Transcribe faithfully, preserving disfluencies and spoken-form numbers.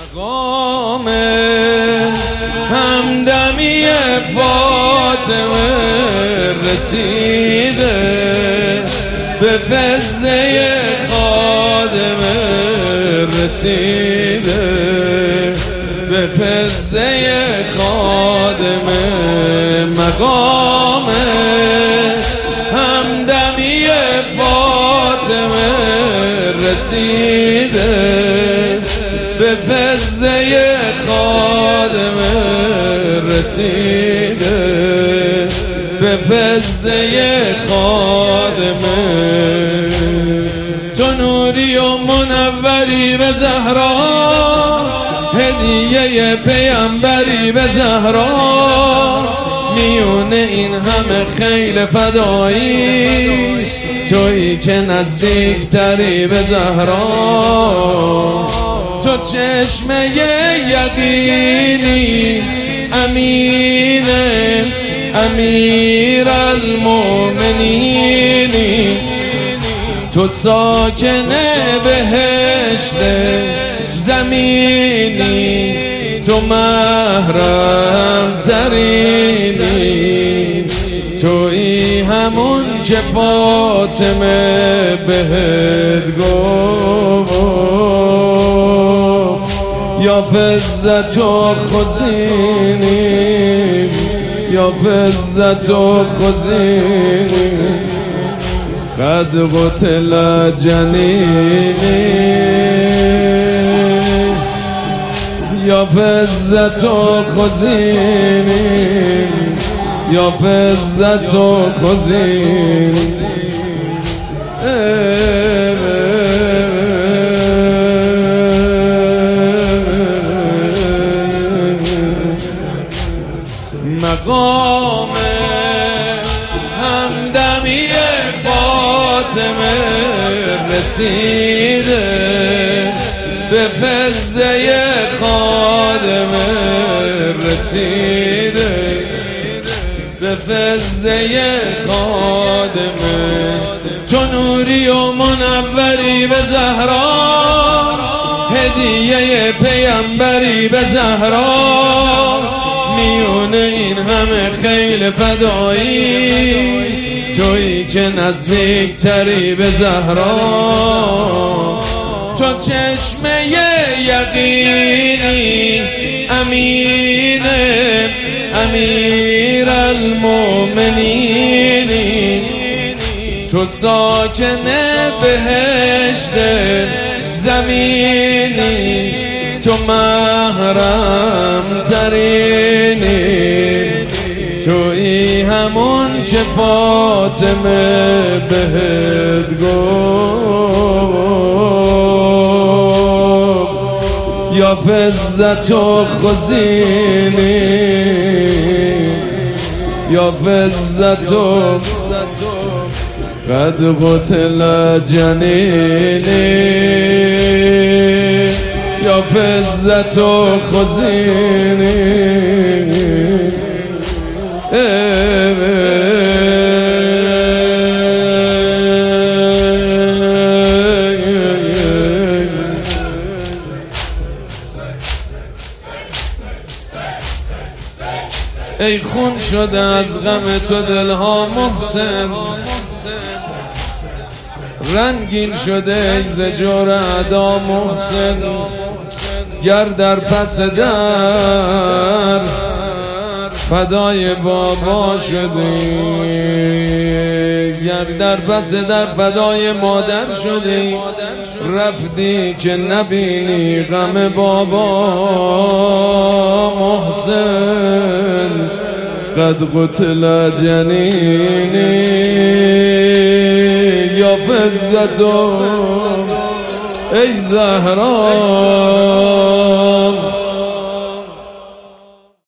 مقام همدمی فاطمه رسیده به فضه خادمه رسیده به فضه خادمه مقام همدمی فاطمه رسیده به فضه خادمه رسیده به فضه خادمه تو نوری و منوری به زهرا هدیه پیامبری به زهرا میونه این همه خیل فدایی تویی که نزدیکتری به زهرا تو چشمه یقینی امینه امیر المومنینی تو ساکن بهشت زمینی تو محرم ترینی تویی همون که فاطمه بهت گفت یا فضت و خزینی یا فضت و خزینی قد قتل جنینی یا فضت و خزینی یا فضت و خزینی مقام همدمی فاطمه رسیده به فضه خادمه رسیده به فضه خادمه تو نوری و منوری به زهرا هدیه پیامبری به زهرا میونه این همه خیل فدایی تویی که نزدیکتری به زهرا تو چشمه یقینی امینه امیر المومنینی تو ساکن بهشت زمینی تو محرم ترینی تویی همون که فاطمه بهت گفت یا فضت و خزینی یا فضت و قد قتل جنینی یا فضت و خزینی ای خون شده از غم تو دلها محسن رنگین شده ای زجور ادا محسن گر در پس در فدای بابا شدی گر در پس در فدای مادر شدی رفتی که نبینی غم بابا محسن قد قتل جنینی یا فضت ای زهرا